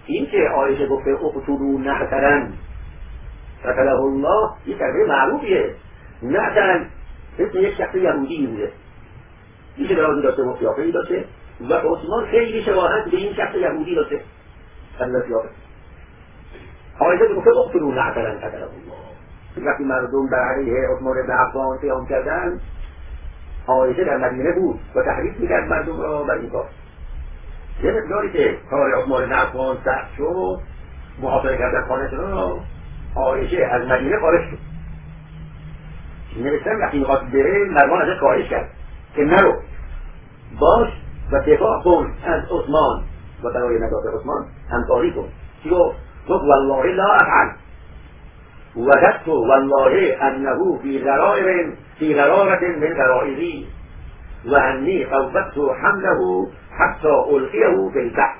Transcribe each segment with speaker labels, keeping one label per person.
Speaker 1: این که عایشه گفته اقتلوا نعترا قتله الله یه کلمه معروفیه. نعترا اسم یک شخص یهودی بوده، این درازی داشته و قیافه‌ای داشته و عثمان خیلی شباهت به این شخص یهودی داشته. عایشه گفته اقتلوا نعترا قتله الله. وقتی مردم بر علیه عثمان بن عفان قیام کردن، عایشه در مدینه بود و تحریک میکرد مردم را بر این کار. یه مقداری که کار عثمان بن عفان سخت شد، محاصره کردن خانه را، عایشه از مدینه خارج شد. نوشتن وقتی میخواست بره، مروان ازش خواهش کرد که نرو، باش و دفاع کن از عثمان و برای نجات عثمان همکاری کن. چی گفت؟ گفت والله لا افعل وجدت والله انه في غرارة من غرائزي واني قوبت حمله حتى القيه في البحر.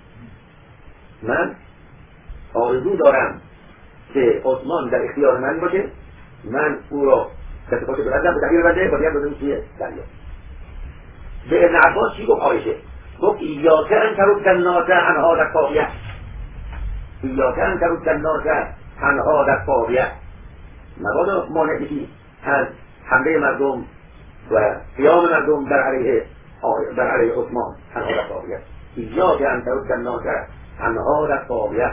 Speaker 1: من آرزو دارم که عثمان در اختیار من باشه، من او را کتفاش بلندم به تغییر بنده و بیان بزنیم توی دریا. به ابن عباس چی گفت عایشه؟ گفت ایاک ان ترد الناس عن هذا الطاغیة، ایاک ان ترد الناس عن هذا الطاغیة، مبادا مانع بشی از حمله مردم و قیام مردم در علیه عثمان عن هذا الطاغیة، ایاک ان ترد الناس عن هذا الطاغیة.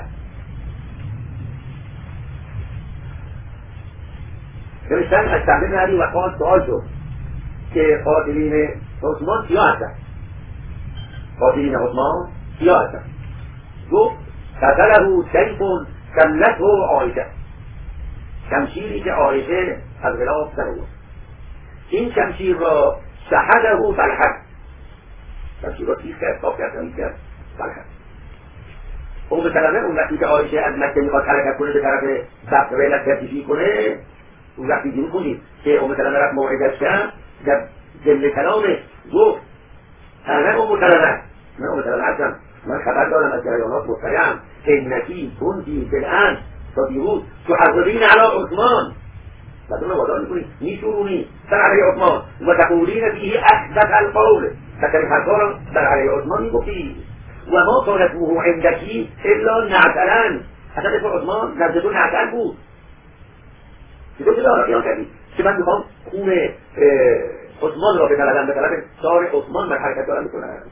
Speaker 1: نوشتن از سعد بن ابی وقاص سؤال شد که قاتلین عثمان کیا هستن؟ قاتلین عثمان کیا هستن؟ گفت قتله سیف سلته عایشه، شمشیری که عایشه از غلاف زده بود. این شمشیر را شهده طلحه، شمشیر را تیز کرد، صاف کرد، تمیز کرد طلحه. ام سلمه اون وقتی که عایشه از مکه میخواد حرکت کنه به طرف بصره ترتیبی کنه، اون وقتی دیدیم کنید که ام سلمه رفت موعظش کرد، در ضمن کلامش گفت انا ام سلمه، من ام سلمه هستم، من خبر دارم از جریانات مطلعم انکی کنتی بالامس تا دیروز تحرضین علی عثمان، مردم رو وادار میکنی میشورونی در علیه عثمان و تقولین فیه احدث القول، بهترین حرفا را در علیه عثمان میگفتی و ما کانته عندکی الا نعتلا، اصلا اسم عثمان نزد تو نعتل بود. چطور که دارا قیام کردی که من میخوام خون عثمان را به طلب سار عثمان من حرکت دارم میکنم.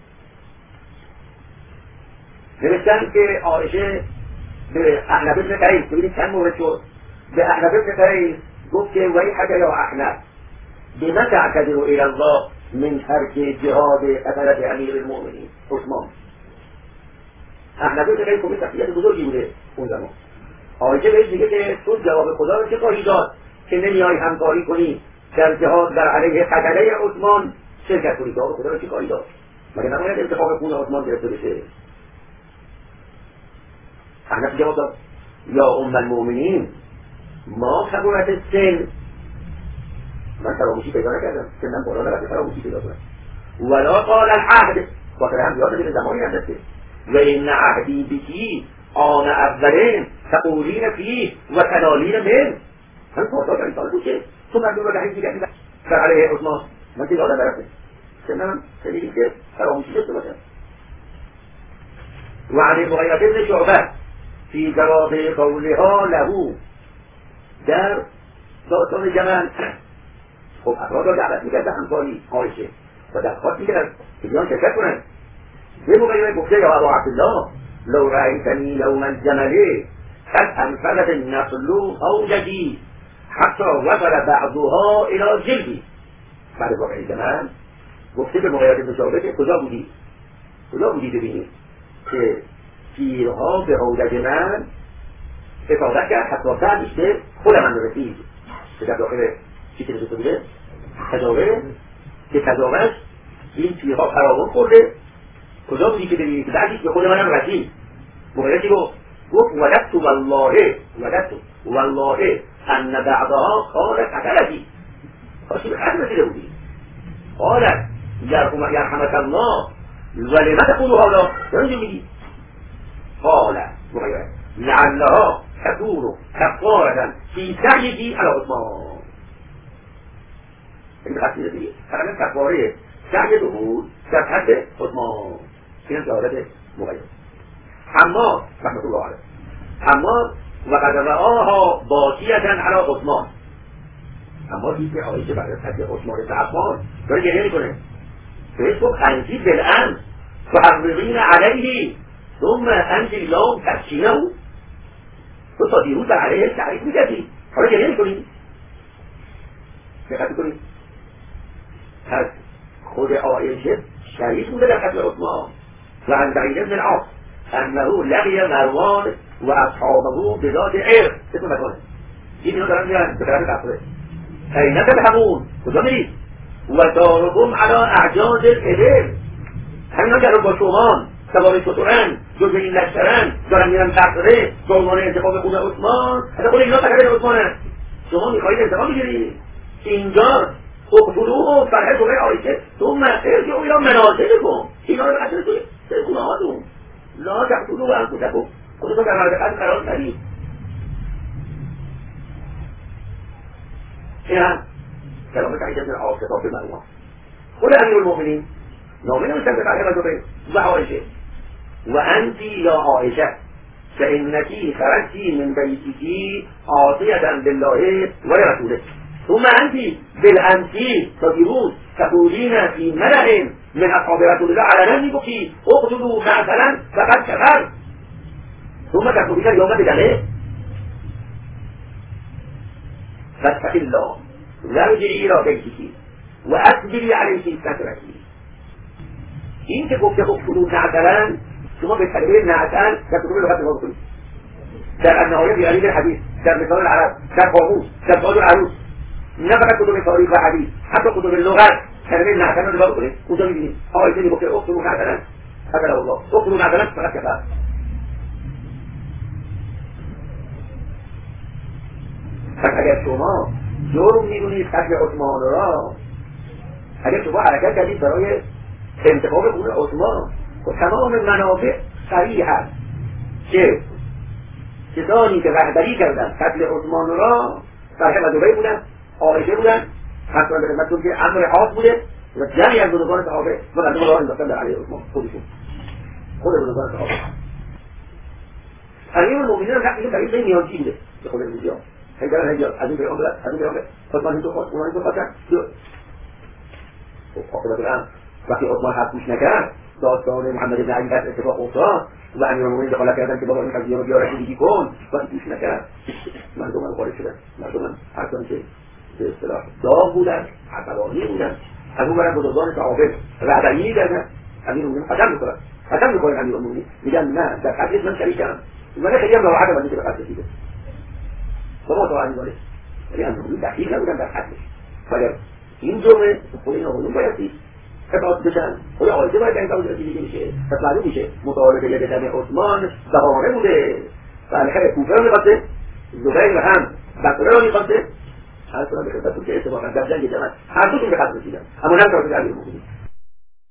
Speaker 1: نوشتن که عایشه به احنف بن قیس، ببینید چند مورد شد، به احنف بن قیس گفت که ویحک یا احنف بما تعتذر الی الله من ترک جهاد قتلة امیر المؤمنین عثمان. احنف بن قیس خب شخصیت بزرگی بوده اون زمان. عایشه بهش میگه که تو جواب خدا رو چه خواهی داد که نمیای همکاری کنی در جهاد در علیه قتله عثمان شرکت کنی؟ جواب خدا رو چه خواهی داد؟ مگه نباید انتخاب خون عثمان گرفته بشه؟ احنف جواب داد یا ام المؤمنین ما کبرت السن، من فراموشی پیدا نکردم، سنم بالا نرفته فراموشی پیدا کنم، ولا قال العهد، خاطر هم یاد به زمانی هم دسته و این عهدی بکی آن اولین تقولین فیه و تنالین من، هم پاسا در این سال بود که تو مردم رو دهید دیگه در علیه عثمان، من که یادم برفته سنم سنیدیم که فراموشی دسته باشم. و عن مغیرة بن شعبه فی جواب قولها له در داستان جمل، خب افراد را دعوت میکرد به همکاری عایشه و درخواست میکرد که بیان شرکت کنند. به مغیره گفته یا ابا عبدالله لو رأیتنی یوم الجمل قد انفلت النخل اوجدی حتی وصل بعضها الى جلدی. بعد واقعی جمل گفته به مغیره بن شعبه که کجا بودی ببینید که تیرها به حوض من افاظت کرد حتی بعدش به خود من رسید که در داخل چی که رسید بوده تجاوه که تجاوهش این تیرها فراغون خورده. کجا بودی که ببینید که بعدش به خود منم رسید؟ مغیرتی گفت وجدت والله ان بعضها قالت قتلتی، کاشی به قتل رسیده بودی. قالت یرحمک الله ولم تقول هذا، چرا میگی؟ قال مغیره لعلها تكون كفارة في سعيه على عثمان. این خاصیت دیگه فقط کفاره سعی بود در حد عثمان. این جوابت مغیره. اما رحمت الله علیه اما وقد رآها باقیة علی عثمان، اما دید که عایشه بعد از قتل عثمان بن عفان داره گریه میکنه. بهش گفت انتی بالامر تحرقین علیه ثم انتی اللهم تسکینه، تو تا دیروز در علیه تحریک میکردی حالا گریه میکنی. دقت کنید پس خود عایشه شریک بوده در قتل عثمان. و عن سعید بن العاص انه لقی مروان و اصحابه بذات عرق. اسم مکانه این اینا دارن میرن به طرف قصره. اینه تذهبون کجا میرید؟ و دارکم علی اعجاز الابل، همینا که با شما سوار شترن جز این لشکرن دارن میرن قصره به عنوان انتقام خون عثمان. حتی خود اینا تقریبا عثمانه، شما میخواهید انتقام بگیرید. اینجا اقتلوه فرحه جمعه عایشه ثم ارجعوا الی منازلکم، اینا رو قتل کنید به خونه هاتون. لا تقتلوا انفسکم، خودتون در مورد قتل قرار ندید. این هم کلام سعید بن العاص کتاب مروان. خود امیرالمؤمنین نامه نوشتن به فرحه جمعه و عایشه و انتی یا عایشه فانکی خرجتی من بیتکی عاصیة بالله و رسوله ثم انتی بالامسی تا دیروز تقولین فی ملأ من اصحاب رسول الله علنا میگفتی اقتلوا مثلا فقد کفر ثم تقولین یوم بدله فاتقی الله وارجعی الی بیتکی و اصبری علیه سترکی. این که گفته اقتلوا مثلا شما به کلمه نعتن در کتب لغت نگاه بکنید، در النهایه بیانید حدیث، در مثال العرب، در قاموس، در تاج العروس، نه فقط کتب تاریخ و حدیث، حتی کتب لغت کلمه نعتن رو نگاه بکنید. اونجا میبینید آیه میگه اقتلوا نعتن قتله الله، اقتلوا نعتن فقط کفر. پس اگر شما جرم میدونید قتل عثمان را، اگر شما حرکت کردید برای انتقام خون عثمان و تمام منافع صحیح هست که کسانی که رهبری کردن قتل عثمان را فرحه و زبیر بودن، عایشه بودن، حتی به خدمتتون که امر خاص بوده و جمعی از بزرگان صحابه و مردم را انداختن در علیه عثمان، خودشون خود بزرگان صحابه. امیرالمؤمنین هم حقیقی در این میانجی بوده به خود روزی ها هیدرن هیدر از این پیغام برد از این پیغام برد عثمان این تو خواست اونان این تو خواستن. خب عاقبت الامر وقتی عثمان حرف گوش نکرد داستان محمد بن علی قتل اتفاق افتاد و امیرالمؤمنین دخالت کردن که بابا این قضیه رو بیا رسیدگی کن، وقتی گوش نکرد مردم هم خارج شدن. مردم هم هرچند که به اصطلاح داغ بودن، عصبانی بودن، از اون برای بزرگان صحابه رهبری می‌کردن. امیرالمؤمنین قسم می‌خورن، قسم می‌خورن امیرالمؤمنین میگن نه در قتل من شریکم. من خیلی هم راحت بودن که به قتل رسیده. شما تو امیرالمؤمنین ولی امیرالمؤمنین دقیق نبودن در قتلش. ولی این جمله خود اینا خودمون باید اطاعت بشن. خود عایشه باید این کار رسیدگی میشه. پس معلوم میشه مطالبه دم عثمان بهانه بوده. بالاخره کوفه رو می‌خواسته، زبیر هم بصره رو می‌خواسته. هر کدوم به خدمتتون که اتفاقا در جنگ جمل هر دوشون به قتل رسیدن، اما نه کار امیرالمؤمنین.